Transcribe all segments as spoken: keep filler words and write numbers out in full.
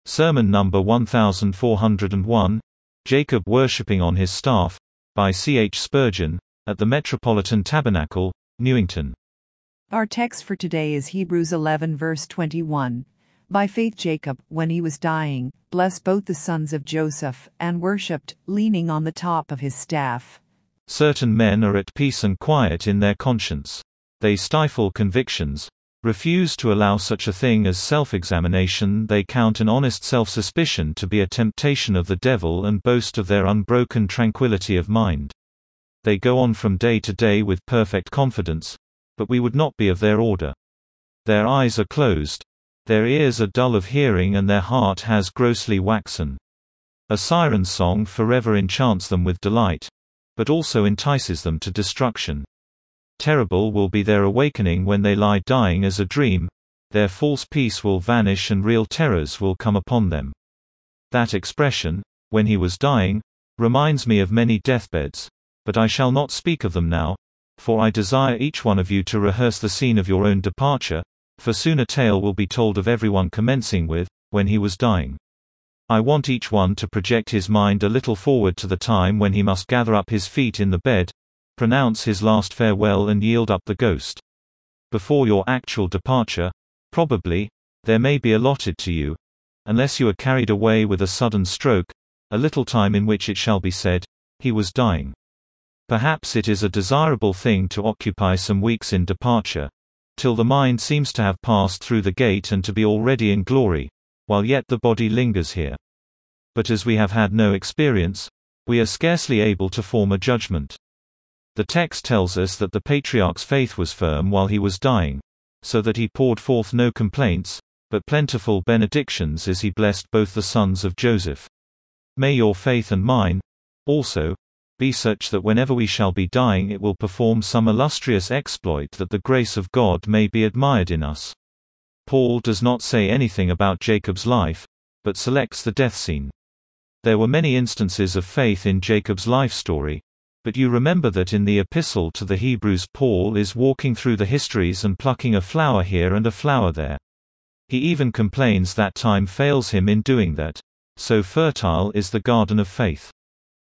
Sermon number one thousand four hundred one, Jacob Worshipping on His Staff, by C H Spurgeon, at the Metropolitan Tabernacle, Newington. Our text for today is Hebrews eleven verse twenty-one. By faith Jacob, when he was dying, blessed both the sons of Joseph, and worshipped, leaning on the top of his staff. Certain men are at peace and quiet in their conscience. They stifle convictions, refuse to allow such a thing as self-examination. They count an honest self-suspicion to be a temptation of the devil and boast of their unbroken tranquility of mind. They go on from day to day with perfect confidence, but we would not be of their order. Their eyes are closed, their ears are dull of hearing, and their heart has grossly waxen. A siren song forever enchants them with delight, but also entices them to destruction. Terrible will be their awakening when they lie dying as a dream. Their false peace will vanish and real terrors will come upon them. That expression, "when he was dying," reminds me of many deathbeds, but I shall not speak of them now, for I desire each one of you to rehearse the scene of your own departure, for soon a tale will be told of everyone commencing with, "when he was dying." I want each one to project his mind a little forward to the time when he must gather up his feet in the bed, pronounce his last farewell and yield up the ghost. Before your actual departure, probably, there may be allotted to you, unless you are carried away with a sudden stroke, a little time in which it shall be said, "He was dying." Perhaps it is a desirable thing to occupy some weeks in departure, till the mind seems to have passed through the gate and to be already in glory, while yet the body lingers here. But as we have had no experience, we are scarcely able to form a judgment. The text tells us that the patriarch's faith was firm while he was dying, so that he poured forth no complaints, but plentiful benedictions as he blessed both the sons of Joseph. May your faith and mine, also, be such that whenever we shall be dying it will perform some illustrious exploit, that the grace of God may be admired in us. Paul does not say anything about Jacob's life, but selects the death scene. There were many instances of faith in Jacob's life story, but you remember that in the epistle to the Hebrews Paul is walking through the histories and plucking a flower here and a flower there. He even complains that time fails him in doing that. So fertile is the garden of faith.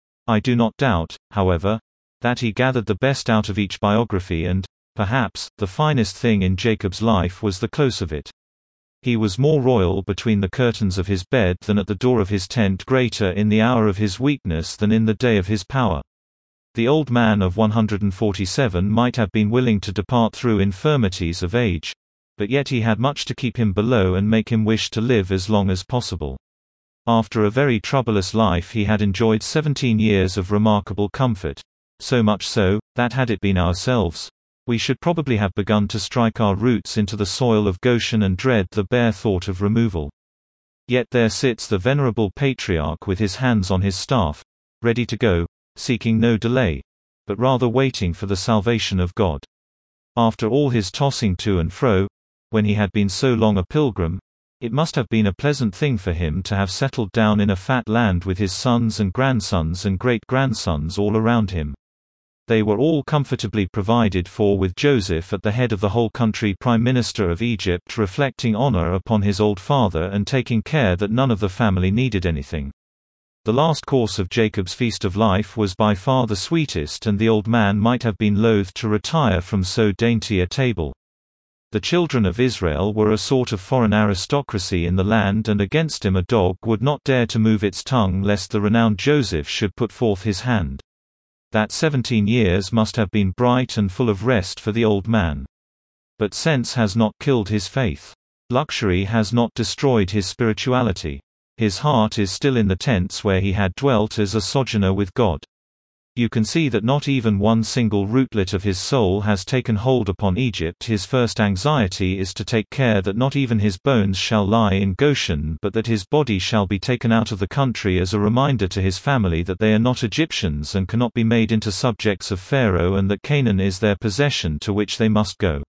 I do not doubt, however, that he gathered the best out of each biography, and, perhaps, the finest thing in Jacob's life was the close of it. He was more royal between the curtains of his bed than at the door of his tent, greater in the hour of his weakness than in the day of his power. The old man of one hundred forty-seven might have been willing to depart through infirmities of age, but yet he had much to keep him below and make him wish to live as long as possible. After a very troublous life he had enjoyed seventeen years of remarkable comfort, so much so, that had it been ourselves, we should probably have begun to strike our roots into the soil of Goshen and dread the bare thought of removal. Yet there sits the venerable patriarch with his hands on his staff, ready to go, seeking no delay, but rather waiting for the salvation of God. After all his tossing to and fro, when he had been so long a pilgrim, it must have been a pleasant thing for him to have settled down in a fat land with his sons and grandsons and great-grandsons all around him. They were all comfortably provided for, with Joseph at the head of the whole country, prime minister of Egypt, reflecting honor upon his old father and taking care that none of the family needed anything. The last course of Jacob's feast of life was by far the sweetest, and the old man might have been loath to retire from so dainty a table. The children of Israel were a sort of foreign aristocracy in the land, and against him a dog would not dare to move its tongue lest the renowned Joseph should put forth his hand. That seventeen years must have been bright and full of rest for the old man. But sense has not killed his faith. Luxury has not destroyed his spirituality. His heart is still in the tents where he had dwelt as a sojourner with God. You can see that not even one single rootlet of his soul has taken hold upon Egypt. His first anxiety is to take care that not even his bones shall lie in Goshen, but that his body shall be taken out of the country as a reminder to his family that they are not Egyptians and cannot be made into subjects of Pharaoh, and that Canaan is their possession to which they must go.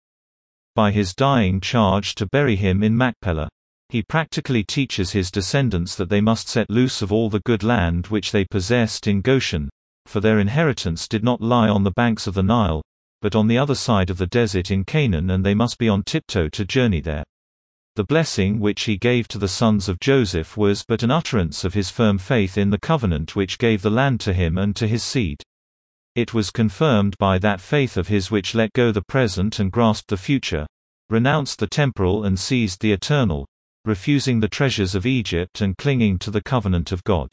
By his dying charge to bury him in Machpelah, he practically teaches his descendants that they must set loose of all the good land which they possessed in Goshen, for their inheritance did not lie on the banks of the Nile, but on the other side of the desert in Canaan, and they must be on tiptoe to journey there. The blessing which he gave to the sons of Joseph was but an utterance of his firm faith in the covenant which gave the land to him and to his seed. It was confirmed by that faith of his which let go the present and grasped the future, renounced the temporal and seized the eternal, refusing the treasures of Egypt and clinging to the covenant of God.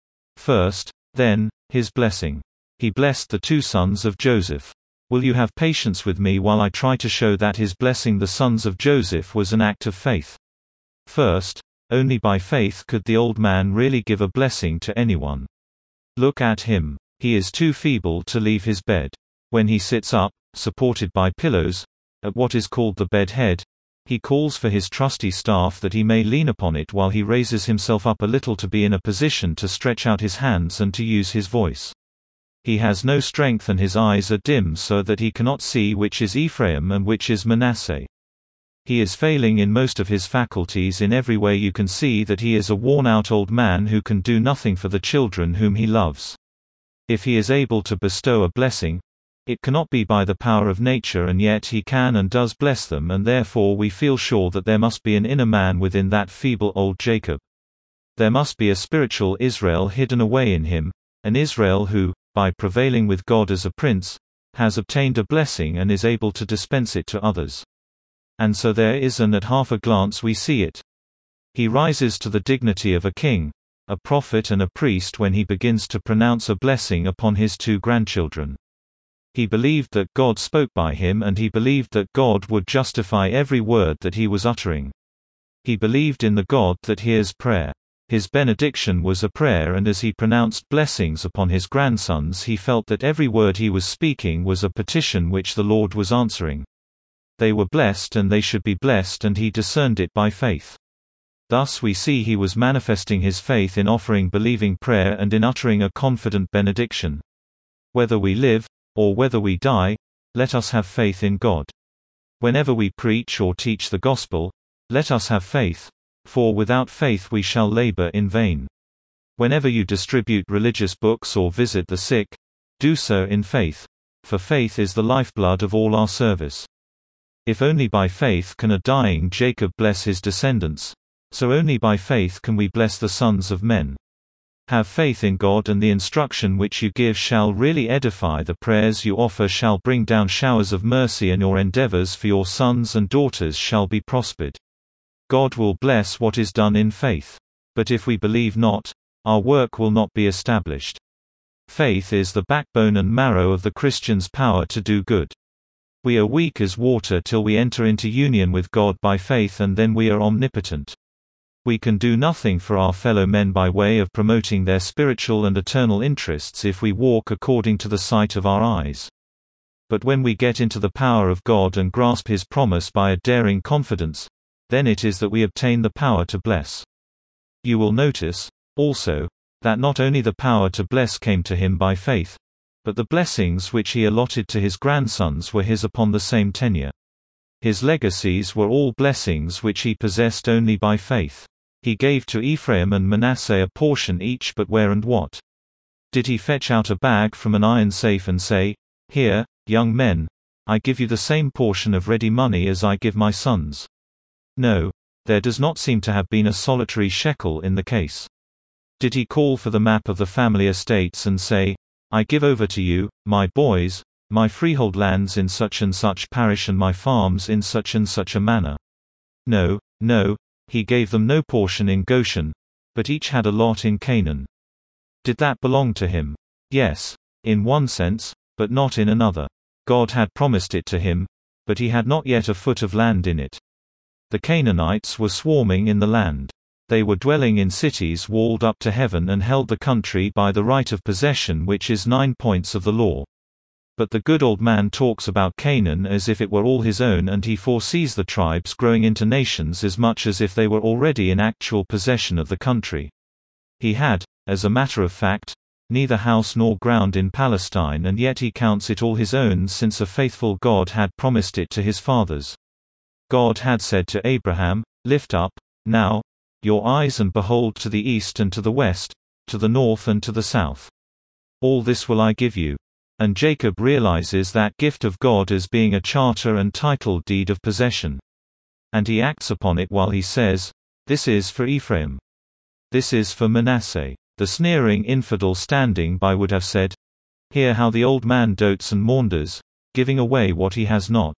First, then, his blessing. He blessed the two sons of Joseph. Will you have patience with me while I try to show that his blessing the sons of Joseph was an act of faith? First, only by faith could the old man really give a blessing to anyone. Look at him. He is too feeble to leave his bed. When he sits up, supported by pillows, at what is called the bed head, he calls for his trusty staff that he may lean upon it while he raises himself up a little to be in a position to stretch out his hands and to use his voice. He has no strength and his eyes are dim so that he cannot see which is Ephraim and which is Manasseh. He is failing in most of his faculties. In every way you can see that he is a worn-out old man who can do nothing for the children whom he loves. If he is able to bestow a blessing, it cannot be by the power of nature, and yet he can and does bless them, and therefore we feel sure that there must be an inner man within that feeble old Jacob. There must be a spiritual Israel hidden away in him, an Israel who, by prevailing with God as a prince, has obtained a blessing and is able to dispense it to others. And so there is, and at half a glance we see it. He rises to the dignity of a king, a prophet and a priest when he begins to pronounce a blessing upon his two grandchildren. He believed that God spoke by him, and he believed that God would justify every word that he was uttering. He believed in the God that hears prayer. His benediction was a prayer, and as he pronounced blessings upon his grandsons he felt that every word he was speaking was a petition which the Lord was answering. They were blessed and they should be blessed, and he discerned it by faith. Thus we see he was manifesting his faith in offering believing prayer and in uttering a confident benediction. Whether we live, or whether we die, let us have faith in God. Whenever we preach or teach the gospel, let us have faith, for without faith we shall labor in vain. Whenever you distribute religious books or visit the sick, do so in faith, for faith is the lifeblood of all our service. If only by faith can a dying Jacob bless his descendants, so only by faith can we bless the sons of men. Have faith in God, and the instruction which you give shall really edify. The prayers you offer shall bring down showers of mercy, and your endeavors for your sons and daughters shall be prospered. God will bless what is done in faith. But if we believe not, our work will not be established. Faith is the backbone and marrow of the Christian's power to do good. We are weak as water till we enter into union with God by faith, and then we are omnipotent. We can do nothing for our fellow men by way of promoting their spiritual and eternal interests if we walk according to the sight of our eyes. But when we get into the power of God and grasp His promise by a daring confidence, then it is that we obtain the power to bless. You will notice, also, that not only the power to bless came to him by faith, but the blessings which he allotted to his grandsons were his upon the same tenure. His legacies were all blessings which he possessed only by faith. He gave to Ephraim and Manasseh a portion each, but where and what? Did he fetch out a bag from an iron safe and say, "Here, young men, I give you the same portion of ready money as I give my sons"? No, there does not seem to have been a solitary shekel in the case. Did he call for the map of the family estates and say, "I give over to you, my boys, my freehold lands in such and such parish and my farms in such and such a manner"? No, no, he gave them no portion in Goshen, but each had a lot in Canaan. Did that belong to him? Yes, in one sense, but not in another. God had promised it to him, but he had not yet a foot of land in it. The Canaanites were swarming in the land. They were dwelling in cities walled up to heaven and held the country by the right of possession, which is nine points of the law. But the good old man talks about Canaan as if it were all his own, and he foresees the tribes growing into nations as much as if they were already in actual possession of the country. He had, as a matter of fact, neither house nor ground in Palestine, and yet he counts it all his own, since a faithful God had promised it to his fathers. God had said to Abraham, "Lift up, now, your eyes and behold to the east and to the west, to the north and to the south. All this will I give you." And Jacob realizes that gift of God as being a charter and title deed of possession. And he acts upon it while he says, "This is for Ephraim. This is for Manasseh." The sneering infidel standing by would have said, "Hear how the old man dotes and maunders, giving away what he has not."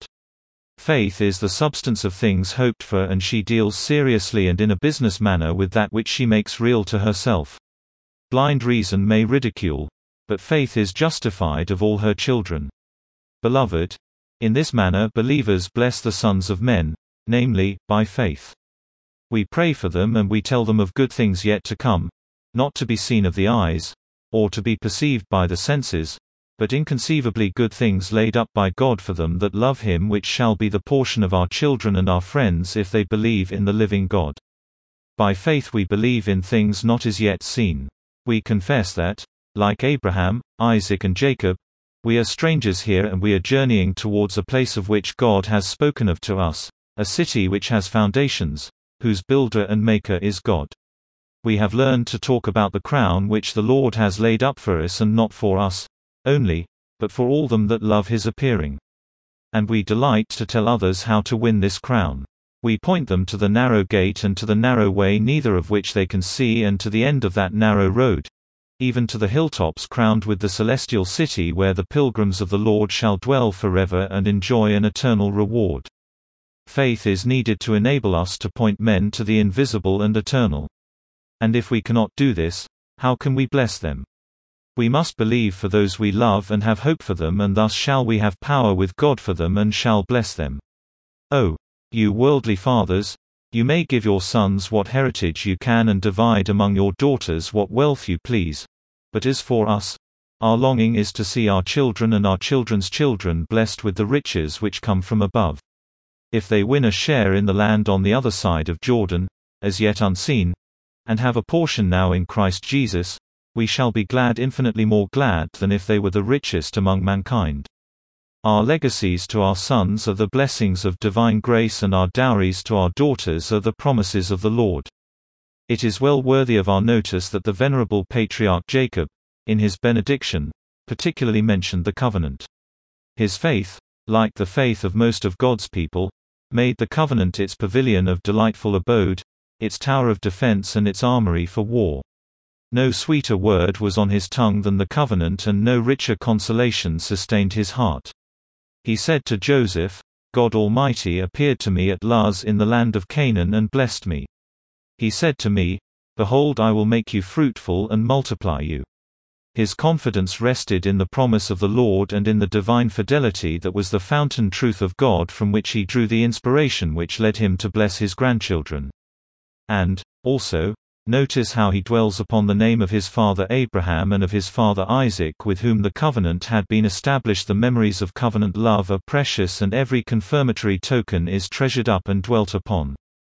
Faith is the substance of things hoped for, and she deals seriously and in a business manner with that which she makes real to herself. Blind reason may ridicule, but faith is justified of all her children. Beloved, in this manner believers bless the sons of men, namely, by faith. We pray for them and we tell them of good things yet to come, not to be seen of the eyes, or to be perceived by the senses, but inconceivably good things laid up by God for them that love him, which shall be the portion of our children and our friends if they believe in the living God. By faith we believe in things not as yet seen. We confess that, like Abraham, Isaac and Jacob, we are strangers here and we are journeying towards a place of which God has spoken of to us, a city which has foundations, whose builder and maker is God. We have learned to talk about the crown which the Lord has laid up for us, and not for us only, but for all them that love his appearing. And we delight to tell others how to win this crown. We point them to the narrow gate and to the narrow way neither of which they can see, and to the end of that narrow road, even to the hilltops crowned with the celestial city where the pilgrims of the Lord shall dwell forever and enjoy an eternal reward. Faith is needed to enable us to point men to the invisible and eternal. And if we cannot do this, how can we bless them? We must believe for those we love and have hope for them, and thus shall we have power with God for them and shall bless them. Oh, you worldly fathers, you may give your sons what heritage you can and divide among your daughters what wealth you please. But as for us, our longing is to see our children and our children's children blessed with the riches which come from above. If they win a share in the land on the other side of Jordan, as yet unseen, and have a portion now in Christ Jesus, we shall be glad, infinitely more glad than if they were the richest among mankind. Our legacies to our sons are the blessings of divine grace, and our dowries to our daughters are the promises of the Lord. It is well worthy of our notice that the venerable patriarch Jacob, in his benediction, particularly mentioned the covenant. His faith, like the faith of most of God's people, made the covenant its pavilion of delightful abode, its tower of defense and its armory for war. No sweeter word was on his tongue than the covenant, and no richer consolation sustained his heart. He said to Joseph, "God Almighty appeared to me at Luz in the land of Canaan and blessed me. He said to me, Behold, I will make you fruitful and multiply you." His confidence rested in the promise of the Lord and in the divine fidelity that was the fountain truth of God, from which he drew the inspiration which led him to bless his grandchildren. And, also, notice how he dwells upon the name of his father Abraham and of his father Isaac, with whom the covenant had been established. The memories of covenant love are precious, and every confirmatory token is treasured up and dwelt upon.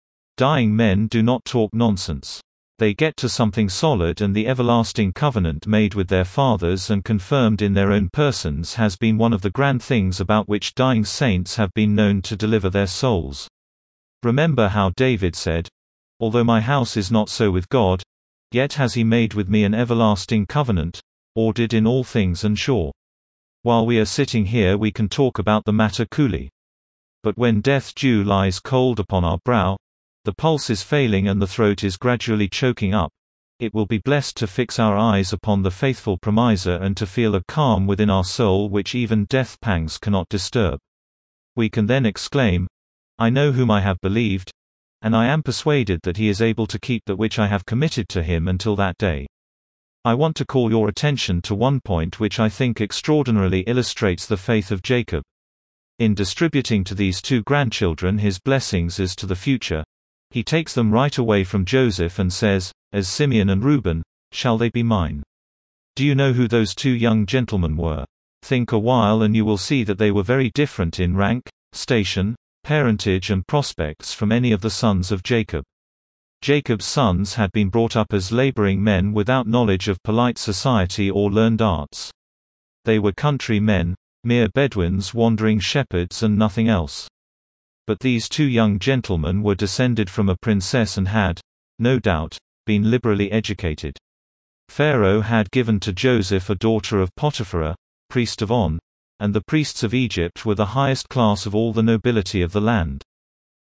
Dying men do not talk nonsense. They get to something solid, and the everlasting covenant made with their fathers and confirmed in their own persons has been one of the grand things about which dying saints have been known to deliver their souls. Remember how David said, "Although my house is not so with God, yet has he made with me an everlasting covenant, ordered in all things and sure." While we are sitting here we can talk about the matter coolly. But when death dew lies cold upon our brow, the pulse is failing and the throat is gradually choking up, it will be blessed to fix our eyes upon the faithful promiser and to feel a calm within our soul which even death pangs cannot disturb. We can then exclaim, "I know whom I have believed, and I am persuaded that he is able to keep that which I have committed to him until that day." I want to call your attention to one point which I think extraordinarily illustrates the faith of Jacob. In distributing to these two grandchildren his blessings as to the future, he takes them right away from Joseph and says, "As Simeon and Reuben, shall they be mine." Do you know who those two young gentlemen were? Think a while and you will see that they were very different in rank, station, parentage and prospects from any of the sons of Jacob. Jacob's sons had been brought up as laboring men without knowledge of polite society or learned arts. They were country men, mere Bedouins, wandering shepherds and nothing else. But these two young gentlemen were descended from a princess and had, no doubt, been liberally educated. Pharaoh had given to Joseph a daughter of Potiphar, priest of On, and the priests of Egypt were the highest class of all the nobility of the land.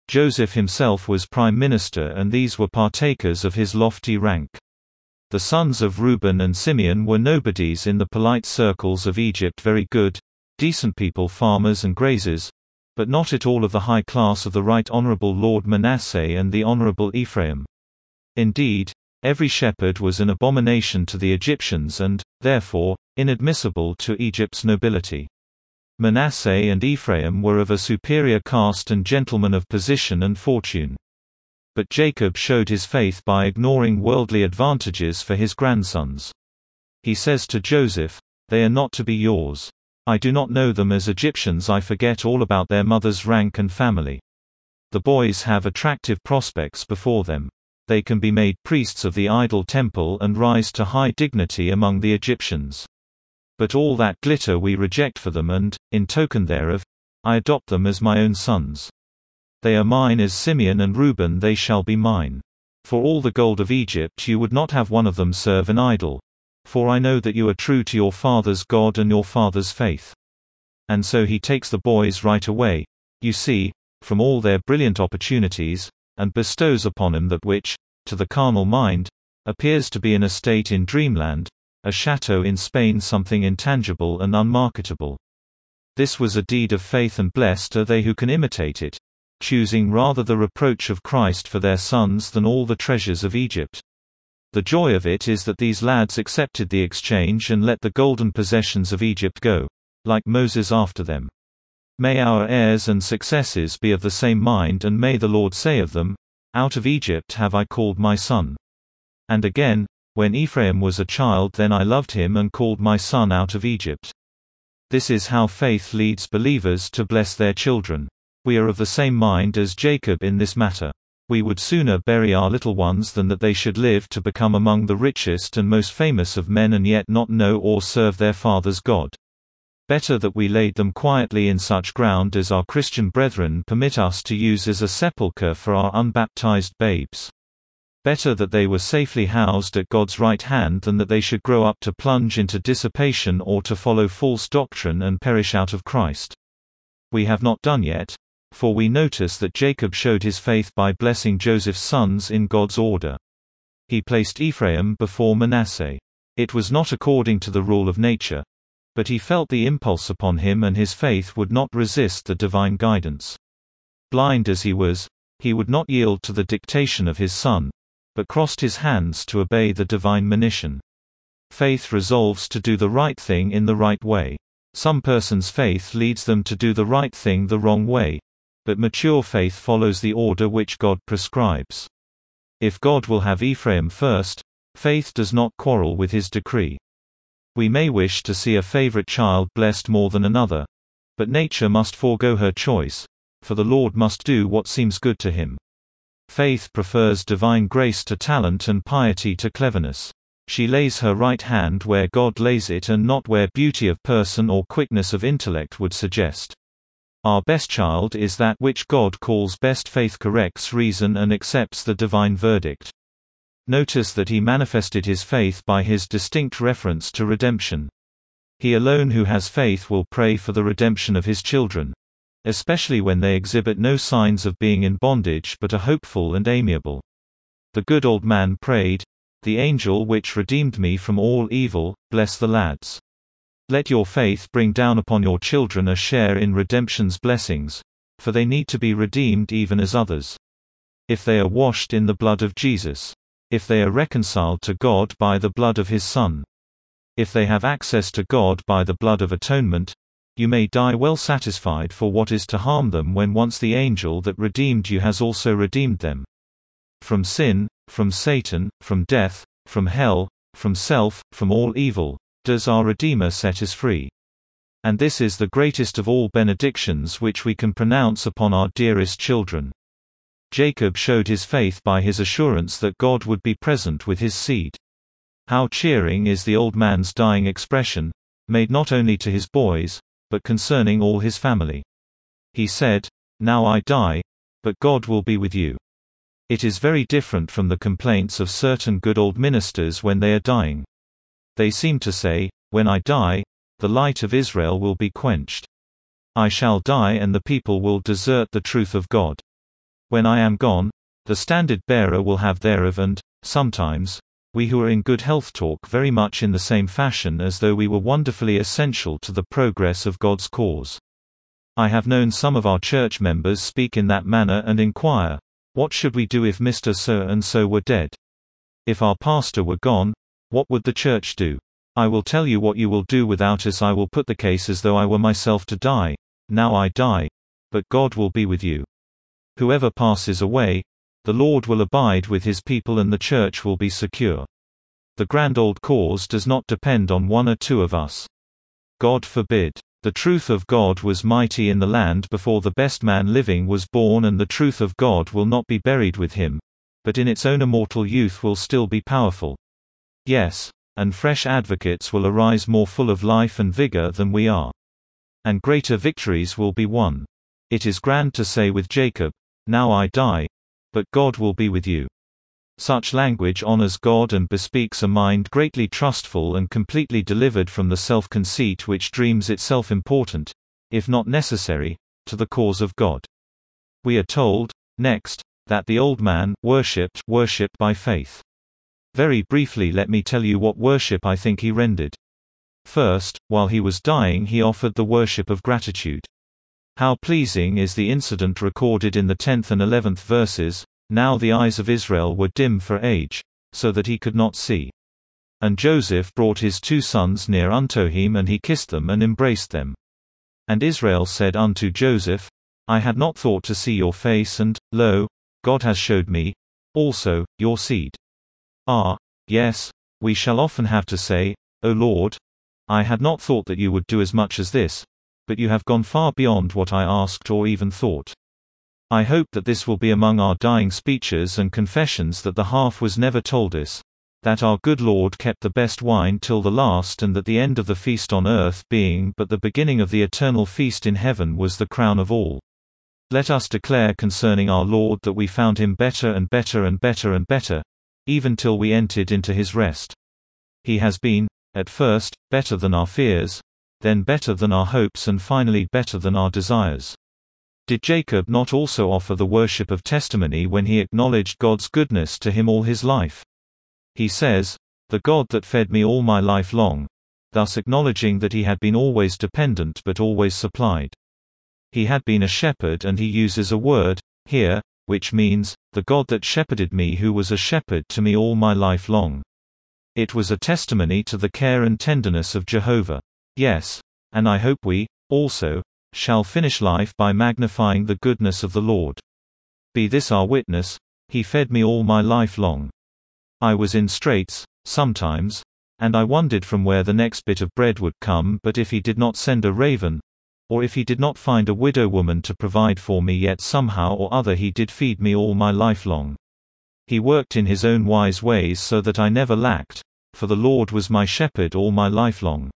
Joseph himself was prime minister, and these were partakers of his lofty rank. The sons of Reuben and Simeon were nobodies in the polite circles of Egypt, very good, decent people, farmers and grazers, but not at all of the high class of the Right Honourable Lord Manasseh and the Honourable Ephraim. Indeed, every shepherd was an abomination to the Egyptians and, therefore, inadmissible to Egypt's nobility. Manasseh and Ephraim were of a superior caste and gentlemen of position and fortune. But Jacob showed his faith by ignoring worldly advantages for his grandsons. He says to Joseph, "They are not to be yours. I do not know them as Egyptians. I forget all about their mother's rank and family. The boys have attractive prospects before them. They can be made priests of the idol temple and rise to high dignity among the Egyptians. But all that glitter we reject for them, and, in token thereof, I adopt them as my own sons. They are mine as Simeon and Reuben, they shall be mine. For all the gold of Egypt you would not have one of them serve an idol. For I know that you are true to your father's God and your father's faith." And so he takes the boys right away, you see, from all their brilliant opportunities, and bestows upon them that which, to the carnal mind, appears to be an estate in dreamland, a chateau in Spain, something intangible and unmarketable. This was a deed of faith, and blessed are they who can imitate it, choosing rather the reproach of Christ for their sons than all the treasures of Egypt. The joy of it is that these lads accepted the exchange and let the golden possessions of Egypt go, like Moses after them. May our heirs and successors be of the same mind, and may the Lord say of them, "Out of Egypt have I called my son." And again, "When Ephraim was a child, then I loved him and called my son out of Egypt." This is how faith leads believers to bless their children. We are of the same mind as Jacob in this matter. We would sooner bury our little ones than that they should live to become among the richest and most famous of men and yet not know or serve their father's God. Better that we laid them quietly in such ground as our Christian brethren permit us to use as a sepulchre for our unbaptized babes. Better that they were safely housed at God's right hand than that they should grow up to plunge into dissipation or to follow false doctrine and perish out of Christ. We have not done yet, for we notice that Jacob showed his faith by blessing Joseph's sons in God's order. He placed Ephraim before Manasseh. It was not according to the rule of nature, but he felt the impulse upon him, and his faith would not resist the divine guidance. Blind as he was, he would not yield to the dictation of his son, but crossed his hands to obey the divine monition. Faith resolves to do the right thing in the right way. Some persons' faith leads them to do the right thing the wrong way, but mature faith follows the order which God prescribes. If God will have Ephraim first, faith does not quarrel with his decree. We may wish to see a favorite child blessed more than another, but nature must forego her choice, for the Lord must do what seems good to him. Faith prefers divine grace to talent and piety to cleverness. She lays her right hand where God lays it, and not where beauty of person or quickness of intellect would suggest. Our best child is that which God calls best. Faith corrects reason and accepts the divine verdict. Notice that he manifested his faith by his distinct reference to redemption. He alone who has faith will pray for the redemption of his children, especially when they exhibit no signs of being in bondage but are hopeful and amiable. The good old man prayed, "The angel which redeemed me from all evil, bless the lads." Let your faith bring down upon your children a share in redemption's blessings, for they need to be redeemed even as others. If they are washed in the blood of Jesus, if they are reconciled to God by the blood of his Son, if they have access to God by the blood of atonement, you may die well satisfied, for what is to harm them when once the angel that redeemed you has also redeemed them? From sin, from Satan, from death, from hell, from self, from all evil, does our Redeemer set us free. And this is the greatest of all benedictions which we can pronounce upon our dearest children. Jacob showed his faith by his assurance that God would be present with his seed. How cheering is the old man's dying expression, made not only to his boys, but concerning all his family. He said, "Now I die, but God will be with you." It is very different from the complaints of certain good old ministers when they are dying. They seem to say, "When I die, the light of Israel will be quenched. I shall die and the people will desert the truth of God." When I am gone, the standard-bearer will have thereof, and, sometimes, we who are in good health talk very much in the same fashion as though we were wonderfully essential to the progress of God's cause. I have known some of our church members speak in that manner and inquire, what should we do if Mister So-and-so were dead? If our pastor were gone, what would the church do? I will tell you what you will do without us. I will put the case as though I were myself to die. Now I die, but God will be with you. Whoever passes away, the Lord will abide with his people and the church will be secure. The grand old cause does not depend on one or two of us. God forbid. The truth of God was mighty in the land before the best man living was born, and the truth of God will not be buried with him, but in its own immortal youth will still be powerful. Yes, and fresh advocates will arise more full of life and vigor than we are. And greater victories will be won. It is grand to say with Jacob, now I die, but God will be with you. Such language honors God and bespeaks a mind greatly trustful and completely delivered from the self-conceit which dreams itself important, if not necessary, to the cause of God. We are told, next, that the old man worshipped worshipped by faith. Very briefly let me tell you what worship I think he rendered. First, while he was dying he offered the worship of gratitude. How pleasing is the incident recorded in the tenth and eleventh verses. Now the eyes of Israel were dim for age, so that he could not see. And Joseph brought his two sons near unto him, and he kissed them and embraced them. And Israel said unto Joseph, I had not thought to see your face, and, lo, God has showed me, also, your seed. Ah, yes, we shall often have to say, O Lord, I had not thought that you would do as much as this, but you have gone far beyond what I asked or even thought. I hope that this will be among our dying speeches and confessions, that the half was never told us, that our good Lord kept the best wine till the last, and that the end of the feast on earth being but the beginning of the eternal feast in heaven was the crown of all. Let us declare concerning our Lord that we found him better and better and better and better, even till we entered into his rest. He has been, at first, better than our fears, then better than our hopes, and finally better than our desires. Did Jacob not also offer the worship of testimony when he acknowledged God's goodness to him all his life? He says, the God that fed me all my life long, thus acknowledging that he had been always dependent but always supplied. He had been a shepherd, and he uses a word, here, which means, the God that shepherded me, who was a shepherd to me all my life long. It was a testimony to the care and tenderness of Jehovah. Yes, and I hope we, also, shall finish life by magnifying the goodness of the Lord. Be this our witness, he fed me all my life long. I was in straits, sometimes, and I wondered from where the next bit of bread would come, but if he did not send a raven, or if he did not find a widow woman to provide for me, yet somehow or other he did feed me all my life long. He worked in his own wise ways so that I never lacked, for the Lord was my shepherd all my life long.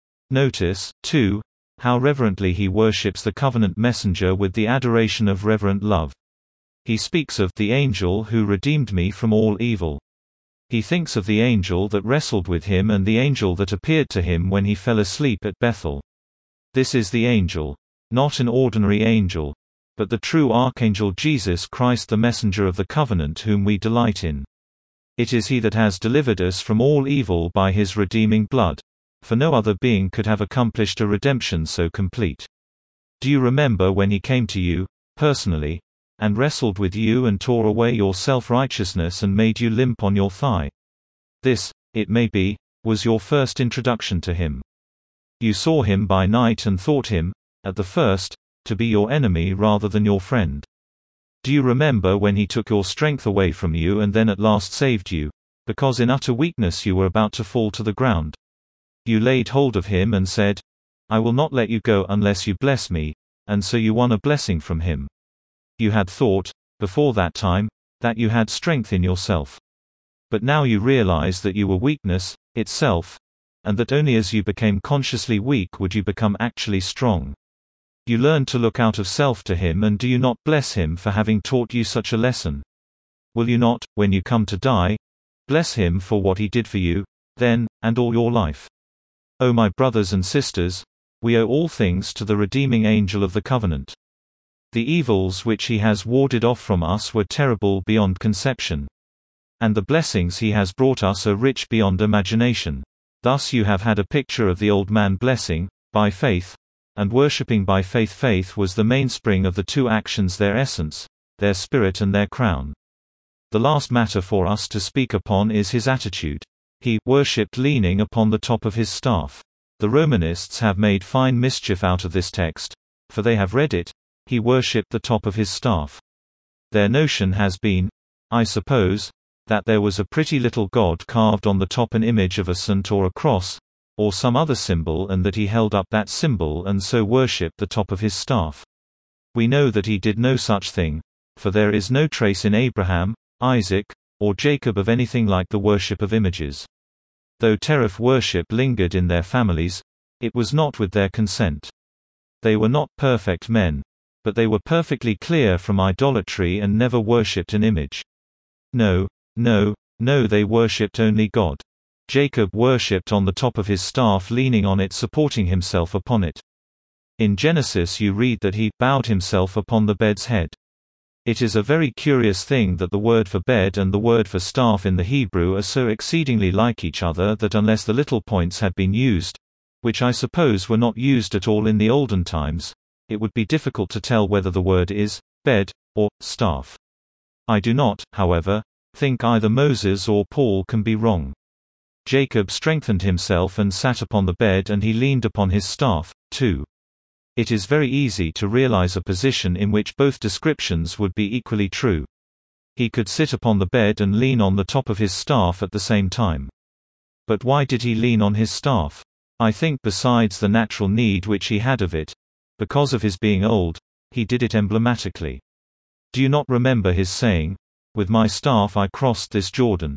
Notice, too, how reverently he worships the covenant messenger with the adoration of reverent love. He speaks of the angel who redeemed me from all evil. He thinks of the angel that wrestled with him and the angel that appeared to him when he fell asleep at Bethel. This is the angel, not an ordinary angel, but the true archangel Jesus Christ, the messenger of the covenant, whom we delight in. It is he that has delivered us from all evil by his redeeming blood. For no other being could have accomplished a redemption so complete. Do you remember when he came to you, personally, and wrestled with you and tore away your self-righteousness and made you limp on your thigh? This, it may be, was your first introduction to him. You saw him by night and thought him, at the first, to be your enemy rather than your friend. Do you remember when he took your strength away from you and then at last saved you, because in utter weakness you were about to fall to the ground? You laid hold of him and said, I will not let you go unless you bless me, and so you won a blessing from him. You had thought, before that time, that you had strength in yourself. But now you realize that you were weakness itself, and that only as you became consciously weak would you become actually strong. You learned to look out of self to him, and do you not bless him for having taught you such a lesson? Will you not, when you come to die, bless him for what he did for you, then, and all your life? O my brothers and sisters, we owe all things to the redeeming angel of the covenant. The evils which he has warded off from us were terrible beyond conception. And the blessings he has brought us are rich beyond imagination. Thus you have had a picture of the old man blessing, by faith, and worshipping by faith. Faith was the mainspring of the two actions, their essence, their spirit and their crown. The last matter for us to speak upon is his attitude. He worshipped leaning upon the top of his staff. The Romanists have made fine mischief out of this text, for they have read it, he worshipped the top of his staff. Their notion has been, I suppose, that there was a pretty little god carved on the top, an image of a saint or a cross, or some other symbol, and that he held up that symbol and so worshipped the top of his staff. We know that he did no such thing, for there is no trace in Abraham, Isaac, or Jacob of anything like the worship of images. Though Terah worship lingered in their families, it was not with their consent. They were not perfect men, but they were perfectly clear from idolatry and never worshipped an image. No, no, no, they worshipped only God. Jacob worshipped on the top of his staff, leaning on it, supporting himself upon it. In Genesis you read that he bowed himself upon the bed's head. It is a very curious thing that the word for bed and the word for staff in the Hebrew are so exceedingly like each other that unless the little points had been used, which I suppose were not used at all in the olden times, it would be difficult to tell whether the word is bed or staff. I do not, however, think either Moses or Paul can be wrong. Jacob strengthened himself and sat upon the bed, and he leaned upon his staff, too. It is very easy to realize a position in which both descriptions would be equally true. He could sit upon the bed and lean on the top of his staff at the same time. But why did he lean on his staff? I think besides the natural need which he had of it, because of his being old, he did it emblematically. Do you not remember his saying, "With my staff I crossed this Jordan"?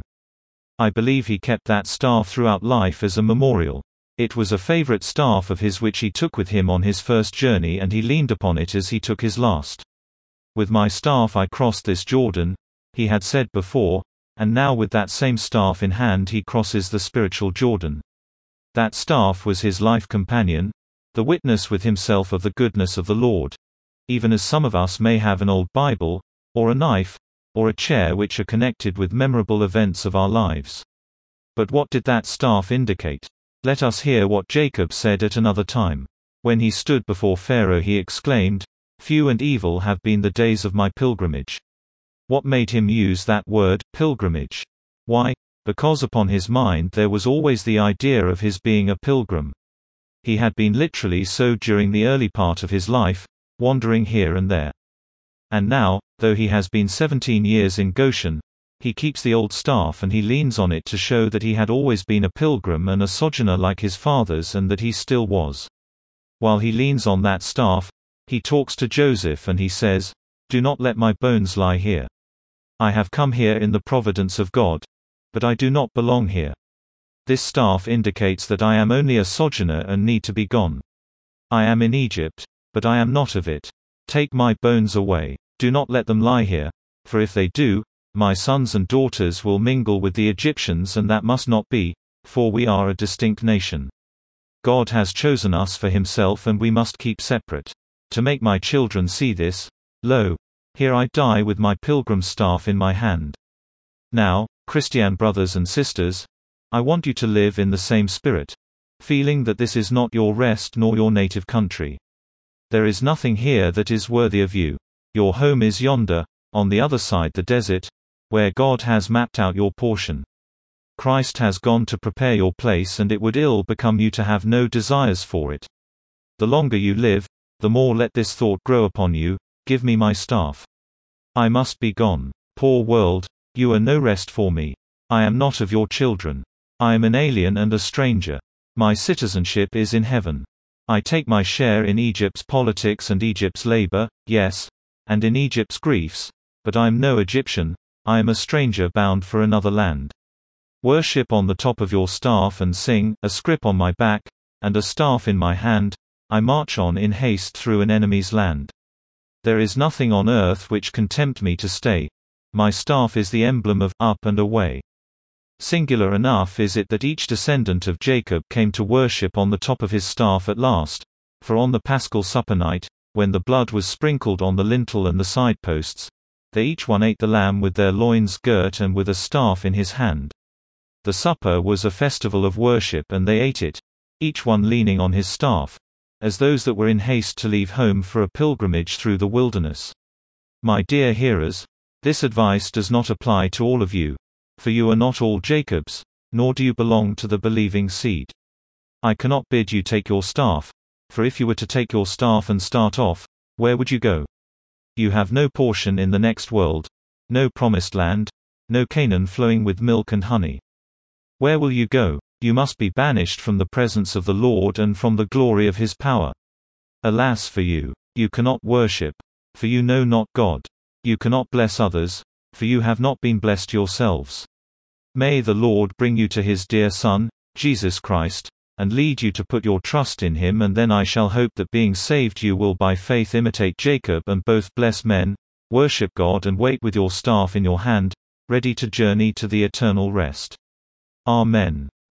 I believe he kept that staff throughout life as a memorial. It was a favorite staff of his which he took with him on his first journey, and he leaned upon it as he took his last. With my staff I crossed this Jordan, he had said before, and now with that same staff in hand he crosses the spiritual Jordan. That staff was his life companion, the witness with himself of the goodness of the Lord. Even as some of us may have an old Bible, or a knife, or a chair which are connected with memorable events of our lives. But what did that staff indicate? Let us hear what Jacob said at another time. When he stood before Pharaoh he exclaimed, "Few and evil have been the days of my pilgrimage." What made him use that word, pilgrimage? Why? Because upon his mind there was always the idea of his being a pilgrim. He had been literally so during the early part of his life, wandering here and there. And now, though he has been seventeen years in Goshen, he keeps the old staff and he leans on it to show that he had always been a pilgrim and a sojourner like his fathers, and that he still was. While he leans on that staff, he talks to Joseph and he says, "Do not let my bones lie here. I have come here in the providence of God, but I do not belong here. This staff indicates that I am only a sojourner and need to be gone. I am in Egypt, but I am not of it. Take my bones away. Do not let them lie here, for if they do, my sons and daughters will mingle with the Egyptians, and that must not be, for we are a distinct nation. God has chosen us for himself, and we must keep separate. To make my children see this, lo, here I die with my pilgrim staff in my hand." Now, Christian brothers and sisters, I want you to live in the same spirit, feeling that this is not your rest nor your native country. There is nothing here that is worthy of you. Your home is yonder, on the other side the desert, where God has mapped out your portion. Christ has gone to prepare your place, and it would ill become you to have no desires for it. The longer you live, the more let this thought grow upon you, "Give me my staff. I must be gone. Poor world, you are no rest for me. I am not of your children. I am an alien and a stranger. My citizenship is in heaven. I take my share in Egypt's politics and Egypt's labor, yes, and in Egypt's griefs, but I am no Egyptian, I am a stranger bound for another land. Worship on the top of your staff and sing, a scrip on my back, and a staff in my hand, I march on in haste through an enemy's land. There is nothing on earth which can tempt me to stay. My staff is the emblem of up and away." Singular enough is it that each descendant of Jacob came to worship on the top of his staff at last, for on the Paschal supper night, When the blood was sprinkled on the lintel and the side-posts, they each one ate the lamb with their loins girt and with a staff in his hand. The supper was a festival of worship, and they ate it, each one leaning on his staff, as those that were in haste to leave home for a pilgrimage through the wilderness. My dear hearers, this advice does not apply to all of you, for you are not all Jacob's, nor do you belong to the believing seed. I cannot bid you take your staff, for if you were to take your staff and start off, where would you go? You have no portion in the next world, no promised land, no Canaan flowing with milk and honey. Where will you go? You must be banished from the presence of the Lord and from the glory of his power. Alas for you! You cannot worship, for you know not God. You cannot bless others, for you have not been blessed yourselves. May the Lord bring you to his dear Son, Jesus Christ, and lead you to put your trust in him, and then I shall hope that being saved you will by faith imitate Jacob and both bless men, worship God and wait with your staff in your hand, ready to journey to the eternal rest. Amen.